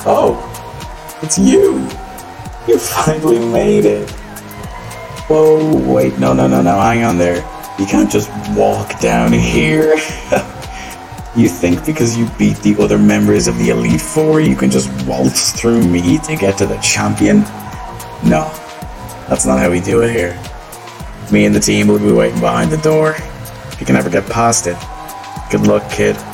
Oh, it's you! You finally made it! Whoa, wait, no, hang on there. You can't just walk down here. You think because you beat the other members of the Elite Four, you can just waltz through me to get to the champion? No, that's not how we do it here. Me and the team will be waiting behind the door. If you can ever get past it. Good luck, kid.